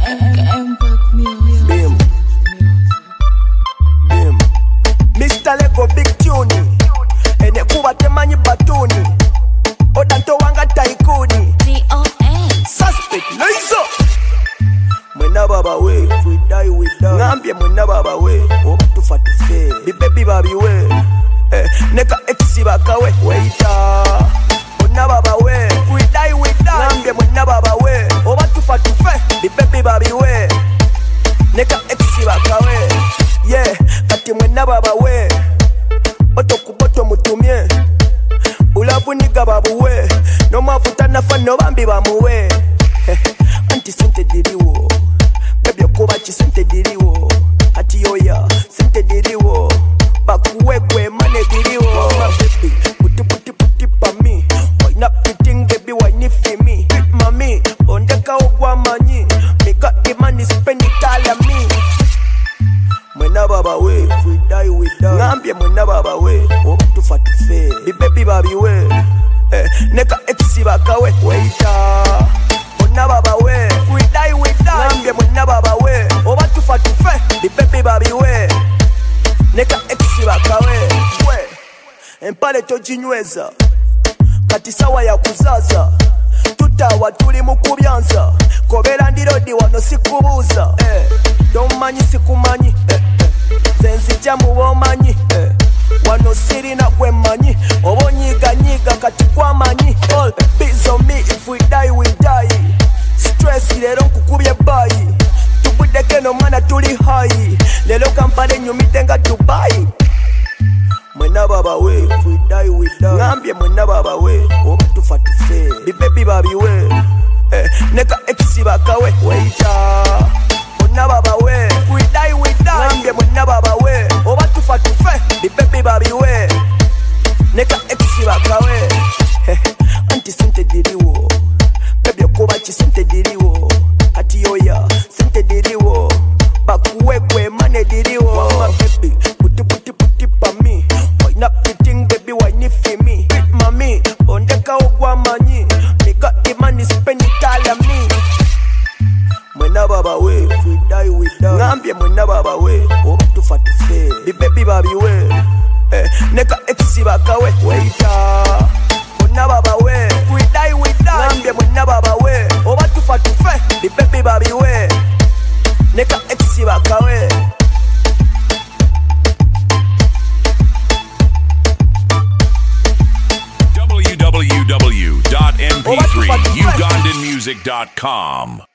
Bim. Bim. Mr. Lego Big Tune. Ene kuba temanyi batuni. Odanto wanga taikuni. Suspect Laizo. Mwena baba we, if we die we die. Ngambye mwena baba we, tufa tufe. Bi baby baby we, neka exi baka we. Waita. Mwena baba we, if we die we die. Ngambye mwena baba we, tufa tufe. Bi baby baby we, neka exi baka we. Yeah, kati mwena baba we, oto kuboto mutumye. Ulabu niga babu we, no mafuta nafa no bambi bamuwe. Anti sente diriwo, baby okoba chi sente diriwo. Ati yoya, sente diriwo, bakuwe kwe mane diriwo. Baby, puti pa mi, why not pretting baby why ni fi me? Mami, ondeka ogwa manyi, me got the money spend it all on me. Mwena baba we, if we die we die. Ngambye mwena baba we, tufa tufe. Bi baby baby we, neka exi baka we. Waita. Mwena baba we, if we die we die. Ngambye mwena baba we, tufa tufe. Bi baby baby we, neka exi baka we. Empale tojinyweza, kati sawa ya kuzaza. Tutawa tuli mukubyanza, kobera ndirodi wano sikubuza. Domanyi sikumanyi, sensi jamu womanyi. Wano siri na kwe manyi, obo nyiga kati kwa manyi. All biz on me, if we die we die. Stress lero nkukubye bayi, tubudeke no mana tuli high. Lelo kampale nyumitenga Dubai. Mwena baba we, if we die we die. Ngambye mwena baba we, tufa tufe. Bi baby baby we, neka exi baka we. Waita. Mwena baba we, if we die we die. Ngambye mwena baba we, tufa tufe. Bi baby baby we, neka exi baka we. Anti sente diriwo, baby okoba chi sente diriwo. Ati yoya, sente diriwo, bakuwe kwe mane diriwo. Wama baby, puti pa mi, why not pretting baby why ni fi me? Mami, ondeka ogwa manyi, me got the money spend it all on me. Mwena baba we, if we die we die. Ngambye mwena baba we, tufa tufe. Bi baby baby we, neka exi baka we. Waita. Mwena baba we, if we die we die. Ngambye mwena baba we, tufa tufe. Bi baby baby we, neka exi baka we. www.mp3ugandanmusic.com